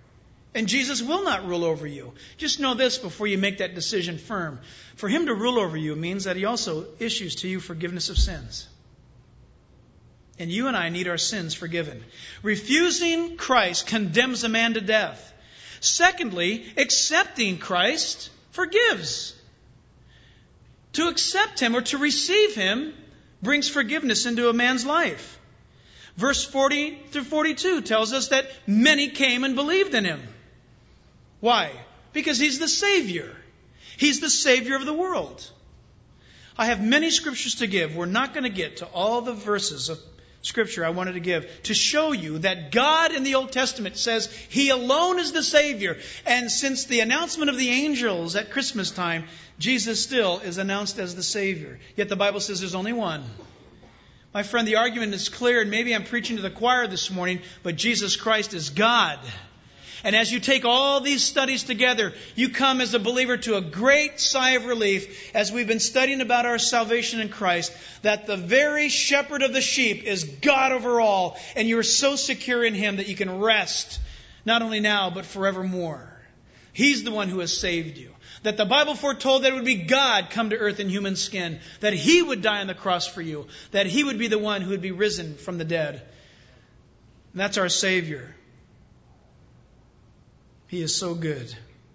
And Jesus will not rule over you. Just know this before you make that decision firm. For Him to rule over you means that He also issues to you forgiveness of sins. And you and I need our sins forgiven. Refusing Christ condemns a man to death. Secondly, accepting Christ forgives. To accept Him or to receive Him brings forgiveness into a man's life. Verse forty through forty-two tells us that many came and believed in Him. Why? Because He's the Savior. He's the Savior of the world. I have many scriptures to give. We're not going to get to all the verses of Scripture I wanted to give to show you that God in the Old Testament says He alone is the Savior. And since the announcement of the angels at Christmas time, Jesus still is announced as the Savior. Yet the Bible says there's only one. My friend, the argument is clear, and maybe I'm preaching to the choir this morning, but Jesus Christ is God. And as you take all these studies together, you come as a believer to a great sigh of relief as we've been studying about our salvation in Christ, that the very shepherd of the sheep is God over all, and you are so secure in Him that you can rest, not only now, but forevermore. He's the one who has saved you. That the Bible foretold that it would be God come to earth in human skin, that He would die on the cross for you, that He would be the one who would be risen from the dead. And that's our Savior. He is so good.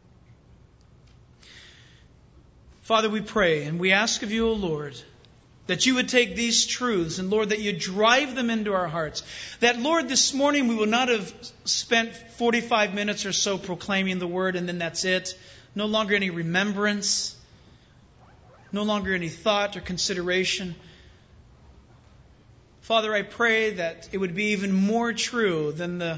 Father, we pray and we ask of you, O Lord, that you would take these truths and, Lord, that you drive them into our hearts. That, Lord, this morning we will not have spent forty-five minutes or so proclaiming the word and then that's it. No longer any remembrance. No longer any thought or consideration. Father, I pray that it would be even more true than the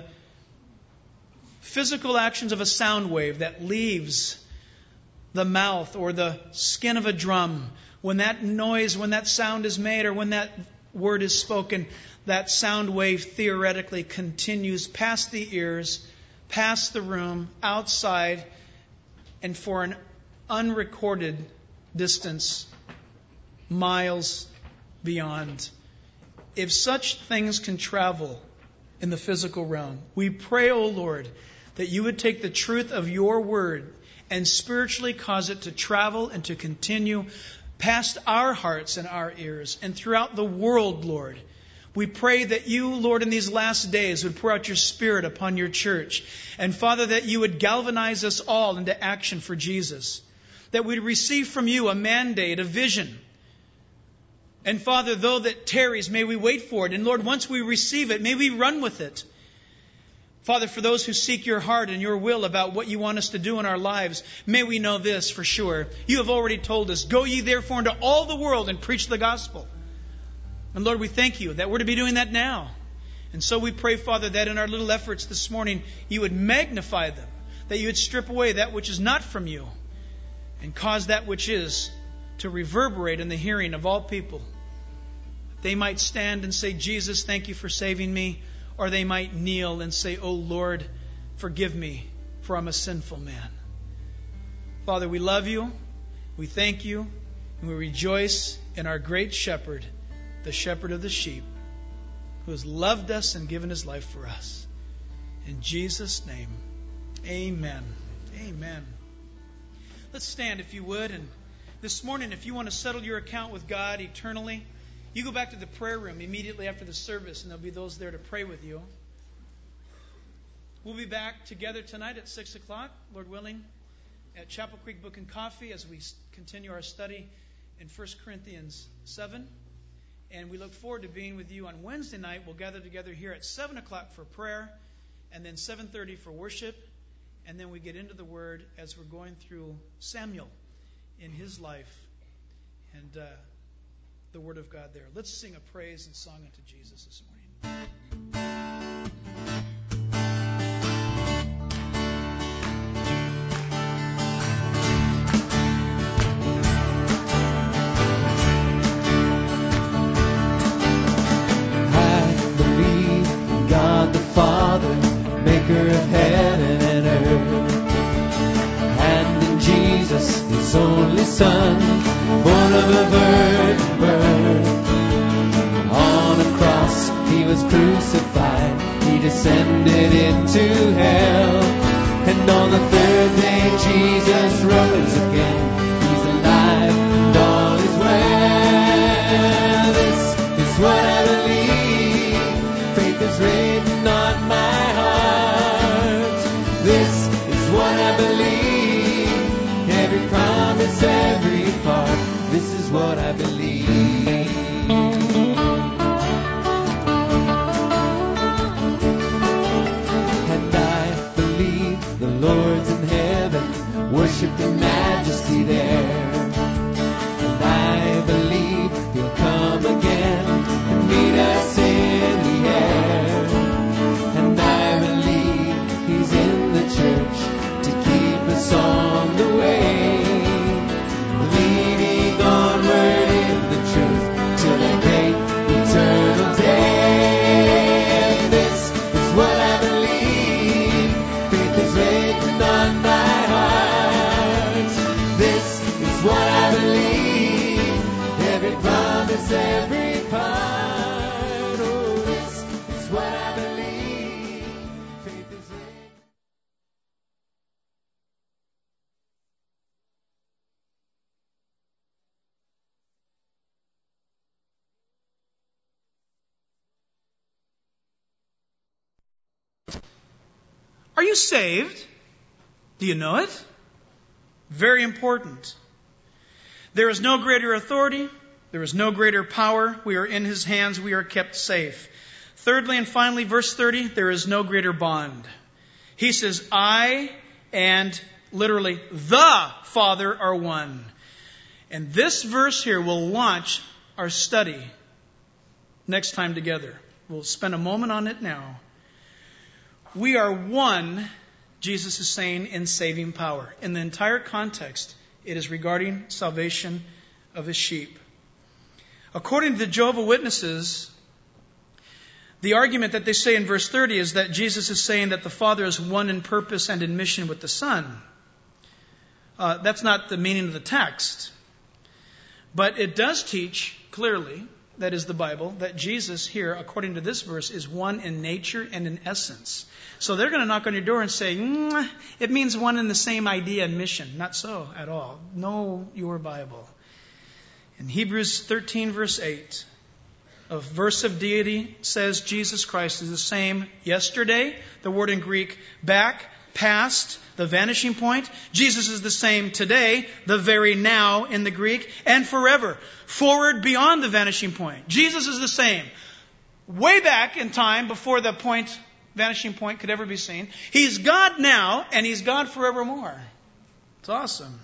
physical actions of a sound wave that leaves the mouth or the skin of a drum. When that noise, when that sound is made or when that word is spoken, that sound wave theoretically continues past the ears, past the room, outside, and for an unrecorded distance, miles beyond. If such things can travel in the physical realm, we pray, O Lord, that you would take the truth of your word and spiritually cause it to travel and to continue past our hearts and our ears and throughout the world, Lord. We pray that you, Lord, in these last days would pour out your Spirit upon your church. And Father, that you would galvanize us all into action for Jesus. That we'd receive from you a mandate, a vision. And Father, though that tarries, may we wait for it. And Lord, once we receive it, may we run with it. Father, for those who seek your heart and your will about what you want us to do in our lives, may we know this for sure. You have already told us, go ye therefore into all the world and preach the gospel. And Lord, we thank you that we're to be doing that now. And so we pray, Father, that in our little efforts this morning, you would magnify them, that you would strip away that which is not from you and cause that which is to reverberate in the hearing of all people. They might stand and say, Jesus, thank you for saving me. Or they might kneel and say, oh Lord, forgive me, for I'm a sinful man. Father, we love you, we thank you, and we rejoice in our great shepherd, the shepherd of the sheep, who has loved us and given his life for us. In Jesus' name, amen. Amen. Let's stand if you would. And this morning, if you want to settle your account with God eternally, you go back to the prayer room immediately after the service, and there'll be those there to pray with you. We'll be back together tonight at six o'clock, Lord willing, at Chapel Creek Book and Coffee as we continue our study in First Corinthians seven. And we look forward to being with you on Wednesday night. We'll gather together here at seven o'clock for prayer, and then seven thirty for worship. And then we get into the Word as we're going through Samuel in his life. And uh, the Word of God there. Let's sing a praise and song unto Jesus this morning. I believe in God the Father, maker of heaven and earth, and in Jesus, his only Son, born of a virgin birth. On a cross he was crucified, he descended into hell, and And on the third day Jesus rose again. He's alive and all is well. This is what I believe. Faith is written on my heart. This is what I believe. Every promise, every part. This is what I believe. And I believe the Lord's in heaven, worship in majesty there. And I believe He'll come again and meet us in the air. And I believe He's in the church to keep us on the way, leading onward in the truth till that great eternal day. And this is what I believe. Faith is written on my heart. This is what I believe. Every promise, every part. Oh, this is what I believe. Faith is written. Are you saved? Do you know it? Very important. There is no greater authority. There is no greater power. We are in His hands. We are kept safe. Thirdly and finally, verse thirty, there is no greater bond. He says, I and literally the Father are one. And this verse here will launch our study next time together. We'll spend a moment on it now. We are one, Jesus is saying, in saving power. In the entire context, it is regarding salvation of His sheep. According to the Jehovah's Witnesses, the argument that they say in verse thirty is that Jesus is saying that the Father is one in purpose and in mission with the Son. Uh, that's not the meaning of the text. But it does teach clearly, that is the Bible, that Jesus here, according to this verse, is one in nature and in essence. So they're going to knock on your door and say, mm, it means one in the same idea and mission. Not so at all. Know your Bible. In Hebrews thirteen, verse eight, a verse of deity says Jesus Christ is the same yesterday, the word in Greek, back, past, the vanishing point. Jesus is the same today, the very now in the Greek, and forever, forward beyond the vanishing point. Jesus is the same. Way back in time, before the point, vanishing point could ever be seen. He's God now, and He's God forevermore. It's awesome.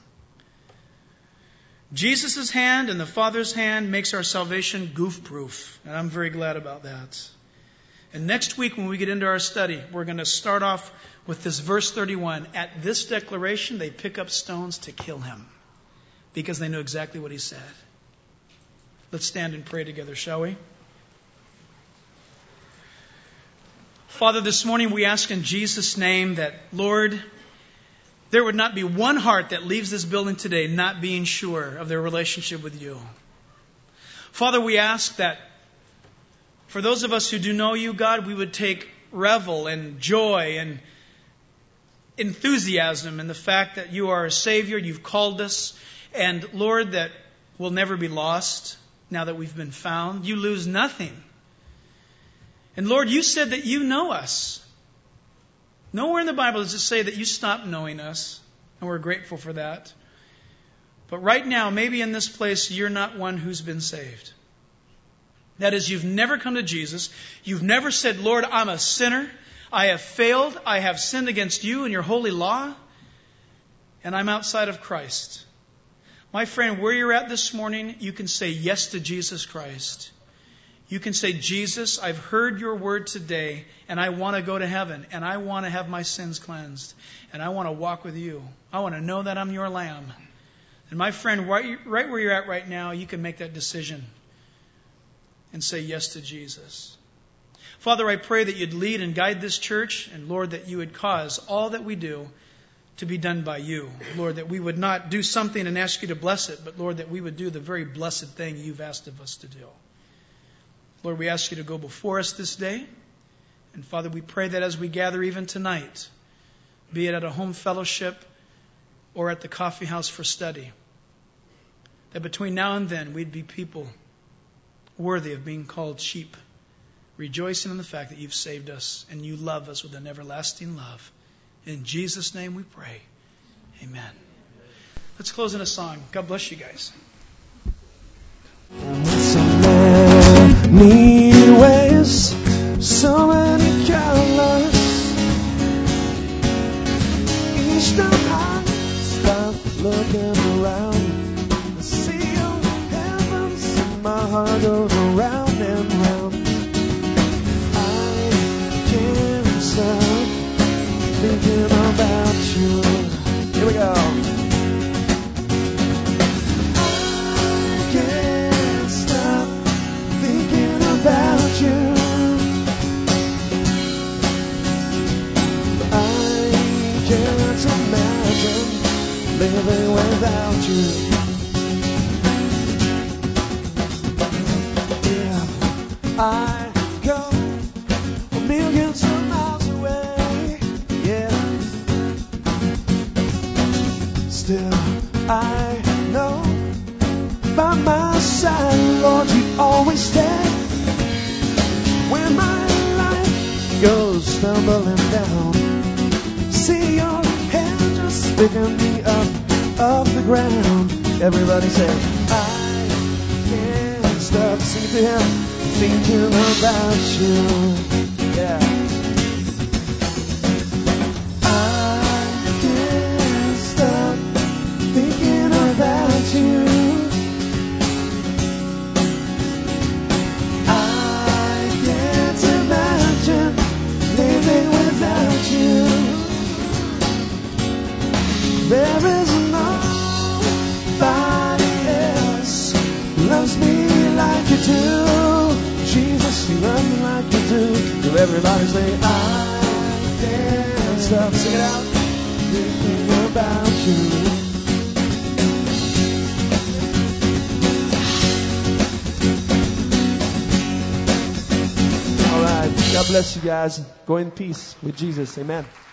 Jesus' hand and the Father's hand makes our salvation goof-proof. And I'm very glad about that. And next week when we get into our study, we're going to start off with this verse thirty-one. At this declaration, they pick up stones to kill Him, because they know exactly what He said. Let's stand and pray together, shall we? Father, this morning we ask in Jesus' name that, Lord, there would not be one heart that leaves this building today not being sure of their relationship with You. Father, we ask that for those of us who do know You, God, we would take revel and joy and enthusiasm in the fact that You are a Savior, You've called us, and Lord, that we'll never be lost now that we've been found. You lose nothing. And Lord, You said that You know us. Nowhere in the Bible does it say that You stopped knowing us, and we're grateful for that. But right now, maybe in this place, you're not one who's been saved. That is, you've never come to Jesus. You've never said, Lord, I'm a sinner. I have failed. I have sinned against You and Your holy law. And I'm outside of Christ. My friend, where you're at this morning, you can say yes to Jesus Christ. You can say, Jesus, I've heard Your word today, and I want to go to heaven, and I want to have my sins cleansed, and I want to walk with You. I want to know that I'm Your Lamb. And my friend, right, right where you're at right now, you can make that decision and say yes to Jesus. Father, I pray that You'd lead and guide this church, and Lord, that You would cause all that we do to be done by You. Lord, that we would not do something and ask You to bless it, but Lord, that we would do the very blessed thing You've asked of us to do. Lord, we ask You to go before us this day. And Father, we pray that as we gather even tonight, be it at a home fellowship or at the coffee house for study. That between now and then we'd be people worthy of being called sheep, rejoicing in the fact that you've saved us and you love us with an everlasting love. In Jesus' name we pray. Amen. Let's close in a song. God bless you guys. So many ways, so many colors. Each time I stop looking around, I see your heavens and my heart goes round and round. I can't stop thinking about you. Here we go. About you, I can't imagine living without you. Yeah, I go millions of miles away. Yeah, still I know by my side, Lord, you always stay. When my life goes stumbling down, see your hand just picking me up off the ground. Everybody say, I can't stop singing to him, thinking about you. Yeah. I can't stop thinking about you. There is nobody else who loves me like you do. Jesus, you love me like you do. So everybody say, I can't stop. Sing it out. Thinking about you. All right. God bless you guys. Go in peace with Jesus. Amen.